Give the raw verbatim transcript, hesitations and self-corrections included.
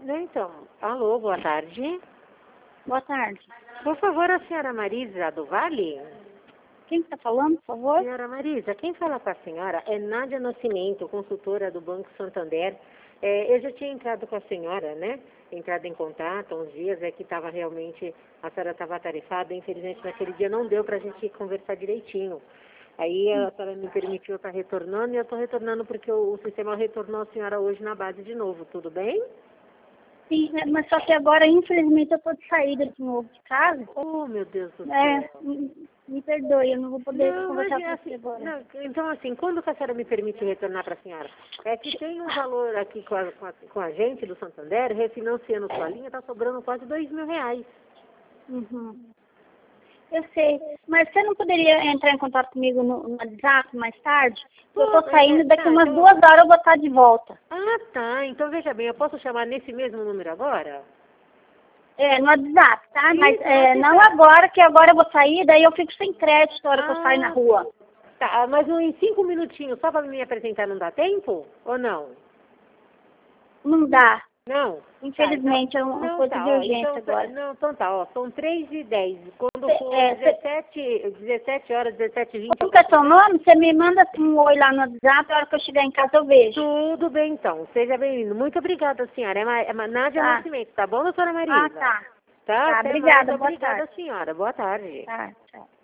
Então, alô, boa tarde. Boa tarde. Por favor, a senhora Marisa do Vale? Quem está falando, por favor? Senhora Marisa, quem fala com a senhora é Nádia Nascimento, consultora do Banco Santander. É, eu já tinha entrado com a senhora, né? Entrado em contato há uns dias, é que estava realmente, a senhora estava atarefada, infelizmente naquele dia não deu para a gente conversar direitinho. Aí a senhora me permitiu estar retornando e eu estou retornando porque o, o sistema retornou a senhora hoje na base de novo, tudo bem? Sim, mas só que agora, infelizmente, eu estou de saída de novo de casa. Oh, meu Deus do céu. É, me, me perdoe, eu não vou poder Não, conversar mas é com assim, você agora. não, então assim, quando que a senhora me permite retornar para a senhora? É que tem um valor aqui com a, com a, com a gente do Santander, refinanciando sua linha, está sobrando quase dois mil reais. Uhum. Eu sei, mas você não poderia entrar em contato comigo no, no WhatsApp mais tarde? Eu estou saindo, daqui umas duas horas eu vou estar de volta. Ah, tá. Então veja bem, eu posso chamar nesse mesmo número agora? É, no WhatsApp, tá? Mas Isso, é, no não WhatsApp. agora, que agora eu vou sair, daí eu fico sem crédito na hora que eu saio na Ah, rua. tá. Mas em cinco minutinhos, só para me apresentar, não dá tempo? Ou não? Não dá. Não? Infelizmente, Tá, é então, uma não, coisa tá, de ó. urgência Então, tá, agora. não, então tá, ó. São três e dez. Quando Cê, for é, cê, dezessete, dezessete horas, dezessete e vinte, eu como que é posso seu nome? Você me manda um oi lá no WhatsApp, a hora que eu chegar em casa eu vejo. Tudo bem, então. Seja bem-vindo. Muito obrigada, senhora. É, Ma é Ma Nádia Tá. Nascimento, tá bom, doutora Marisa? Ah, tá. Tá? Tá, Até mais. obrigada, boa Obrigada, tarde. senhora. Boa tarde. Tá, tchau.